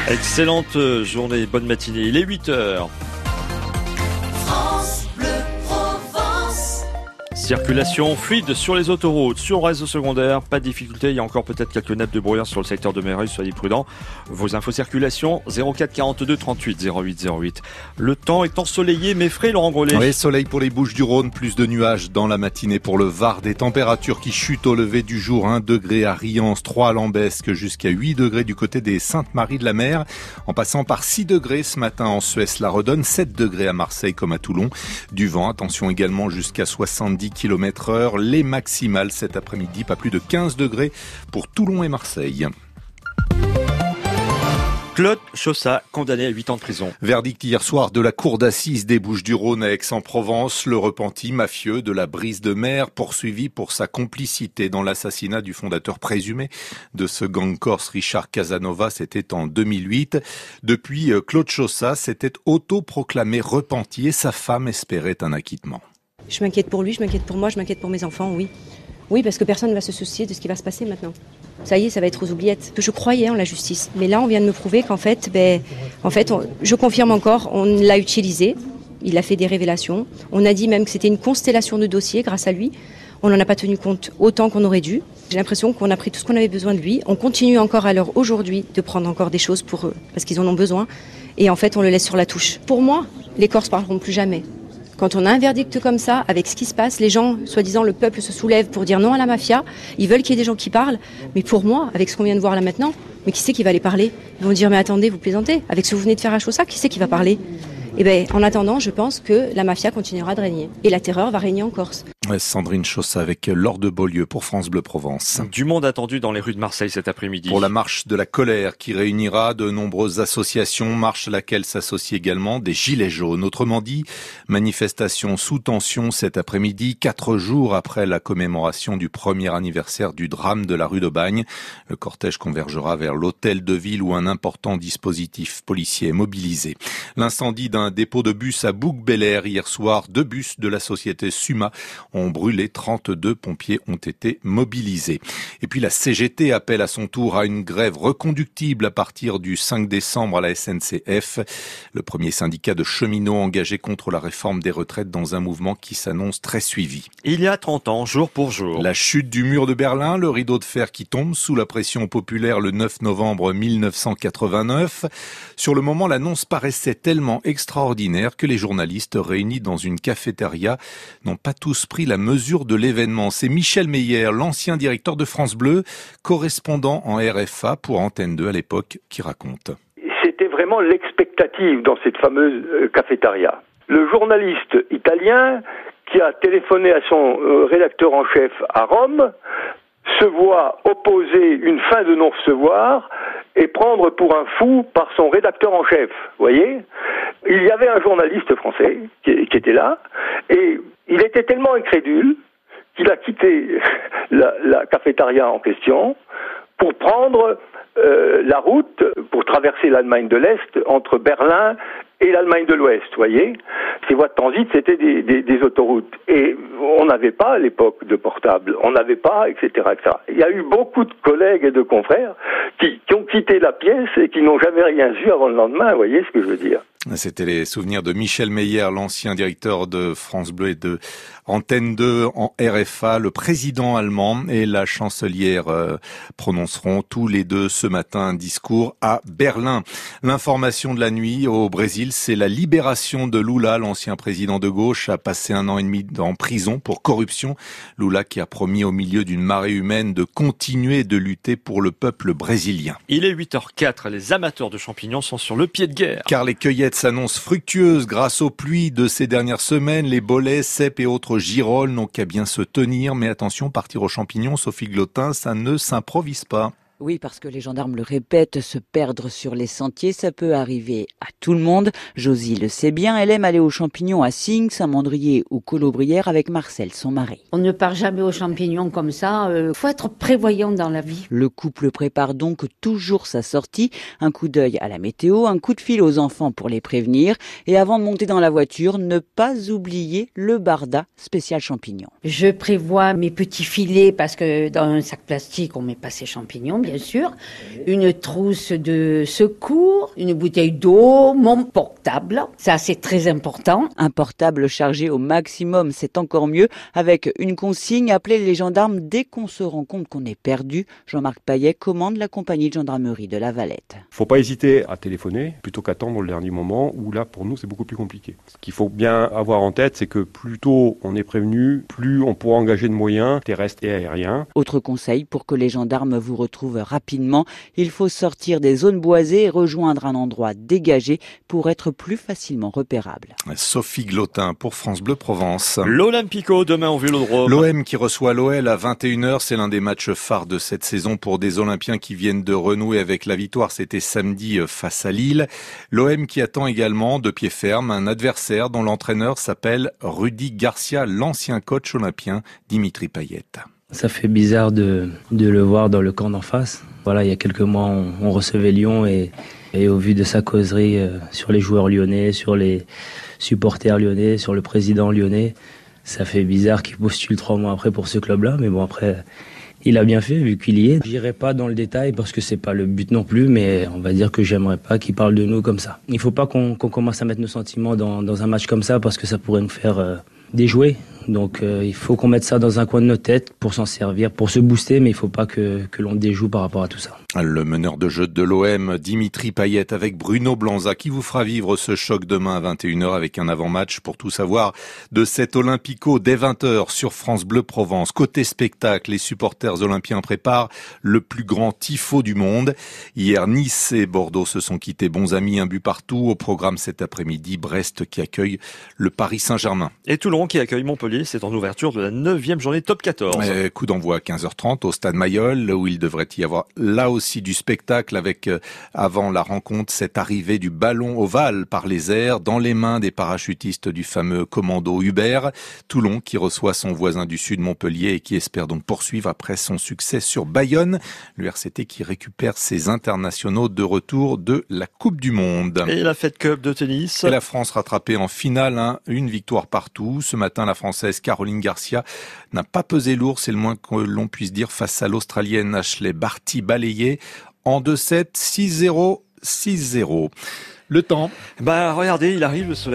Excellente journée, bonne matinée. Il est 8h. Circulation fluide sur les autoroutes, sur le réseau secondaire, pas de difficulté, il y a encore peut-être quelques nappes de brouillard sur le secteur de Méreuil, soyez prudents. Vos infos circulation, 04 42 38 08 08. Le temps est ensoleillé mais frais, Laurent Grollet. Oui, soleil pour les Bouches-du-Rhône, plus de nuages dans la matinée pour le Var, des températures qui chutent au lever du jour, 1 degré à Riance, 3 à Lambesque, jusqu'à 8 degrés du côté des Saintes-Maries-de-la-Mer, en passant par 6 degrés ce matin en Suesse-la-Redonne, 7 degrés à Marseille comme à Toulon. Du vent, attention également jusqu'à 70 km/h, les maximales cet après-midi, pas plus de 15 degrés pour Toulon et Marseille. Claude Chaussat, condamné à 8 ans de prison. Verdict hier soir de la cour d'assises des Bouches-du-Rhône à Aix-en-Provence. Le repenti mafieux de la Brise de Mer, poursuivi pour sa complicité dans l'assassinat du fondateur présumé de ce gang corse Richard Casanova, c'était en 2008. Depuis, Claude Chaussat s'était autoproclamé repenti et sa femme espérait un acquittement. Je m'inquiète pour lui, je m'inquiète pour moi, je m'inquiète pour mes enfants, oui. Oui, parce que personne ne va se soucier de ce qui va se passer maintenant. Ça y est, ça va être aux oubliettes. Je croyais en la justice, mais là, on vient de me prouver qu'en fait, je confirme encore, on l'a utilisé, il a fait des révélations. On a dit même que c'était une constellation de dossiers grâce à lui. On n'en a pas tenu compte autant qu'on aurait dû. J'ai l'impression qu'on a pris tout ce qu'on avait besoin de lui. On continue encore à l'heure aujourd'hui de prendre encore des choses pour eux, parce qu'ils en ont besoin. Et en fait, on le laisse sur la touche. Pour moi, les Corses parleront plus jamais. Quand on a un verdict comme ça, avec ce qui se passe, les gens, soi-disant le peuple se soulève pour dire non à la mafia, ils veulent qu'il y ait des gens qui parlent, mais pour moi, avec ce qu'on vient de voir là maintenant, mais qui c'est qui va aller parler ? Ils vont dire mais attendez, vous plaisantez, avec ce que vous venez de faire à Chaussat, qui c'est qui va parler ? Eh bien, en attendant, je pense que la mafia continuera de régner, et la terreur va régner en Corse. Sandrine Chaussat avec Laure de Beaulieu pour France Bleu Provence. Du monde attendu dans les rues de Marseille cet après-midi. Pour la marche de la colère qui réunira de nombreuses associations, marche à laquelle s'associent également des gilets jaunes. Autrement dit, manifestation sous tension cet après-midi, 4 jours après la commémoration du premier anniversaire du drame de la rue d'Aubagne. Le cortège convergera vers l'hôtel de ville où un important dispositif policier est mobilisé. L'incendie d'un dépôt de bus à Bouc-Bel-Air hier soir, 2 bus de la société Suma ont brûlé, 32 pompiers ont été mobilisés. Et puis la CGT appelle à son tour à une grève reconductible à partir du 5 décembre à la SNCF. Le premier syndicat de cheminots engagé contre la réforme des retraites dans un mouvement qui s'annonce très suivi. Il y a 30 ans, jour pour jour. La chute du mur de Berlin, le rideau de fer qui tombe sous la pression populaire le 9 novembre 1989. Sur le moment, l'annonce paraissait tellement extraordinaire que les journalistes réunis dans une cafétéria n'ont pas tous pris la mesure de l'événement. C'est Michel Meyer, l'ancien directeur de France Bleu, correspondant en RFA pour Antenne 2 à l'époque, qui raconte. C'était vraiment l'expectative dans cette fameuse cafétéria. Le journaliste italien qui a téléphoné à son rédacteur en chef à Rome se voit opposer une fin de non-recevoir et prendre pour un fou par son rédacteur en chef, voyez. Il y avait un journaliste français qui était là, et il était tellement incrédule qu'il a quitté la cafétéria en question pour prendre la route pour traverser l'Allemagne de l'Est entre Berlin et l'Allemagne de l'Ouest, voyez. Ces voies de transit, c'était des autoroutes. Et on n'avait pas à l'époque de portable, on n'avait pas, etc., etc. Il y a eu beaucoup de collègues et de confrères qui ont quitté la pièce et qui n'ont jamais rien vu avant le lendemain, vous voyez ce que je veux dire. C'était les souvenirs de Michel Meyer, l'ancien directeur de France Bleu et de Antenne 2 en RFA. Le président allemand et la chancelière prononceront tous les deux ce matin un discours à Berlin. L'information de la nuit au Brésil, c'est la libération de Lula, l'ancien président de gauche, a passé 1 an et demi en prison pour corruption. Lula qui a promis au milieu d'une marée humaine de continuer de lutter pour le peuple brésilien. Il est 8h04, les amateurs de champignons sont sur le pied de guerre. Car les cueillettes s'annonce fructueuse grâce aux pluies de ces dernières semaines. Les bolets, cèpes et autres girolles n'ont qu'à bien se tenir. Mais attention, partir aux champignons, Sophie Glotin, ça ne s'improvise pas. Oui, parce que les gendarmes le répètent, se perdre sur les sentiers, ça peut arriver à tout le monde. Josie le sait bien, elle aime aller aux champignons à Signes, Saint-Mandrier ou Colobrières avec Marcel, son mari. On ne part jamais aux champignons comme ça, faut être prévoyant dans la vie. Le couple prépare donc toujours sa sortie, un coup d'œil à la météo, un coup de fil aux enfants pour les prévenir, et avant de monter dans la voiture, ne pas oublier le barda spécial champignons. Je prévois mes petits filets parce que dans un sac plastique, on met pas ses champignons, bien bien sûr, une trousse de secours, une bouteille d'eau, mon portable. Ça, c'est très important. Un portable chargé au maximum, c'est encore mieux. Avec une consigne, appelez les gendarmes dès qu'on se rend compte qu'on est perdu. Jean-Marc Payet commande la compagnie de gendarmerie de La Valette. Faut pas hésiter à téléphoner plutôt qu'attendre le dernier moment où là, pour nous, c'est beaucoup plus compliqué. Ce qu'il faut bien avoir en tête, c'est que plus tôt on est prévenu, plus on pourra engager de moyens terrestres et aériens. Autre conseil pour que les gendarmes vous retrouvent rapidement, il faut sortir des zones boisées et rejoindre un endroit dégagé pour être plus facilement repérable. Sophie Glotin pour France Bleu Provence. L'Olympico demain au Vélodrome. L'OM qui reçoit l'OL à 21h, c'est l'un des matchs phares de cette saison pour des Olympiens qui viennent de renouer avec la victoire. C'était samedi face à Lille. L'OM qui attend également de pied ferme un adversaire dont l'entraîneur s'appelle Rudy Garcia, l'ancien coach olympien Dimitri Payet. Ça fait bizarre de le voir dans le camp d'en face. Voilà, il y a quelques mois, on recevait Lyon et au vu de sa causerie sur les joueurs lyonnais, sur les supporters lyonnais, sur le président lyonnais, ça fait bizarre qu'il postule 3 mois après pour ce club-là. Mais bon, après, il a bien fait vu qu'il y est. J'irai pas dans le détail parce que c'est pas le but non plus, mais on va dire que j'aimerais pas qu'il parle de nous comme ça. Il faut pas qu'on commence à mettre nos sentiments dans un match comme ça parce que ça pourrait nous faire déjouer. Donc il faut qu'on mette ça dans un coin de notre tête pour s'en servir, pour se booster, mais il faut pas que l'on déjoue par rapport à tout ça. Le meneur de jeu de l'OM, Dimitri Payet, avec Bruno Blanza, qui vous fera vivre ce choc demain à 21h avec un avant-match pour tout savoir de cet Olympico dès 20h sur France Bleu Provence. Côté spectacle, les supporters olympiens préparent le plus grand tifo du monde. Hier, Nice et Bordeaux se sont quittés bons amis, un but partout. Au programme cet après-midi, Brest qui accueille le Paris Saint-Germain. Et Toulon qui accueille Montpellier, c'est en ouverture de la 9e journée top 14. Coup d'envoi à 15h30 au stade Mayol, où il devrait y avoir là aussi du spectacle avec, avant la rencontre, cette arrivée du ballon ovale par les airs dans les mains des parachutistes du fameux commando Hubert. Toulon qui reçoit son voisin du sud Montpellier et qui espère donc poursuivre après son succès sur Bayonne. Le RCT qui récupère ses internationaux de retour de la Coupe du Monde. Et la Fed Cup de tennis. Et la France rattrapée en finale, une victoire partout. Ce matin, la Française Caroline Garcia n'a pas pesé lourd, c'est le moins que l'on puisse dire, face à l'Australienne Ashley Barty balayée en 2-7, 6-0, 6-0. Le temps. Regardez, il arrive le soleil.